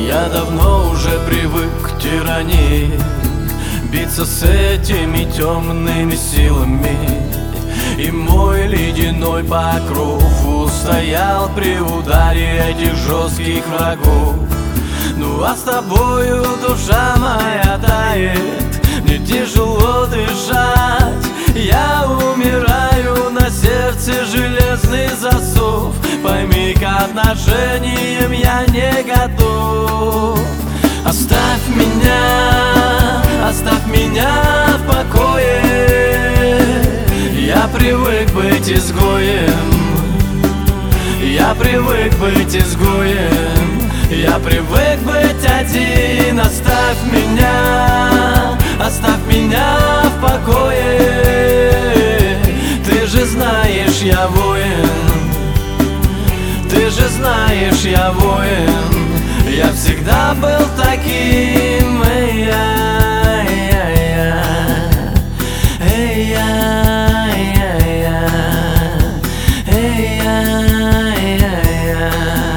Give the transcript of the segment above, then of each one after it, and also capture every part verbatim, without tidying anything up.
Я давно уже привык к тирании, биться с этими темными силами. И мой ледяной покров устоял при ударе этих жестких врагов. Ну а с тобою душа моя тает, мне тяжело дышать. Я умираю, на сердце железный засов. Пойми, к отношениям я не готов. Оставь меня, оставь меня в покое. Я привык быть изгоем, я привык быть изгоем, я привык быть один. Оставь меня, оставь меня в покое. Ты же знаешь, я воин, ты же знаешь, я воин. Я всегда был таким, эй-я, эй-я, эй-я, эй-я, эй-я, эй-я.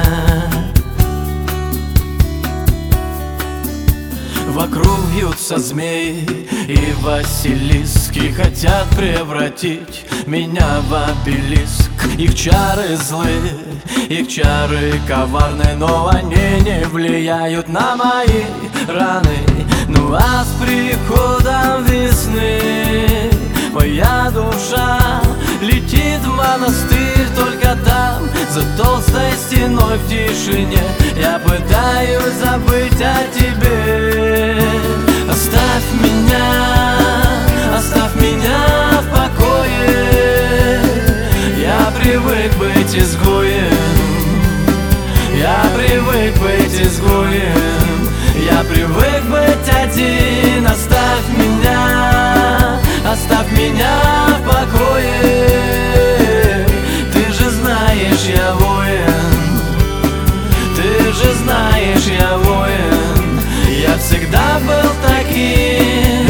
Вокруг вьются змеи и василиски, хотят превратить меня в обелиск. Их чары злые, их чары коварны, но они не влияют на мои раны. Ну а с приходом весны моя душа летит в монастырь. Только там, за толстой стеной в тишине, я пытаюсь забыть о тебе. Оставь меня, оставь меня в покое. Я привык быть изгоем, я привык быть изгоем, я привык быть один. Оставь меня, оставь меня в покое. Ты же знаешь, я воин, ты же знаешь, я воин. Я всегда был таким.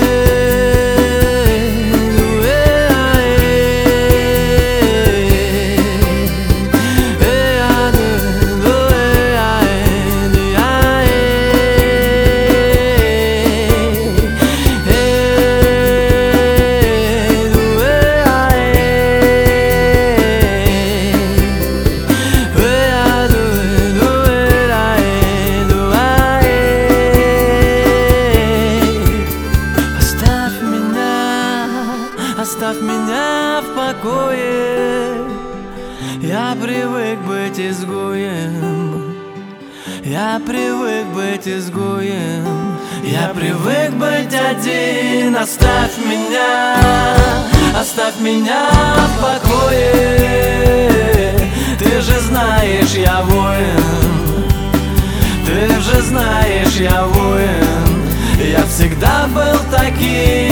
Оставь меня в покое. Я привык быть изгоем, я привык быть изгоем, я привык быть один. Оставь меня, оставь меня в покое. Ты же знаешь, я воин, ты же знаешь, я воин. Я всегда был таким.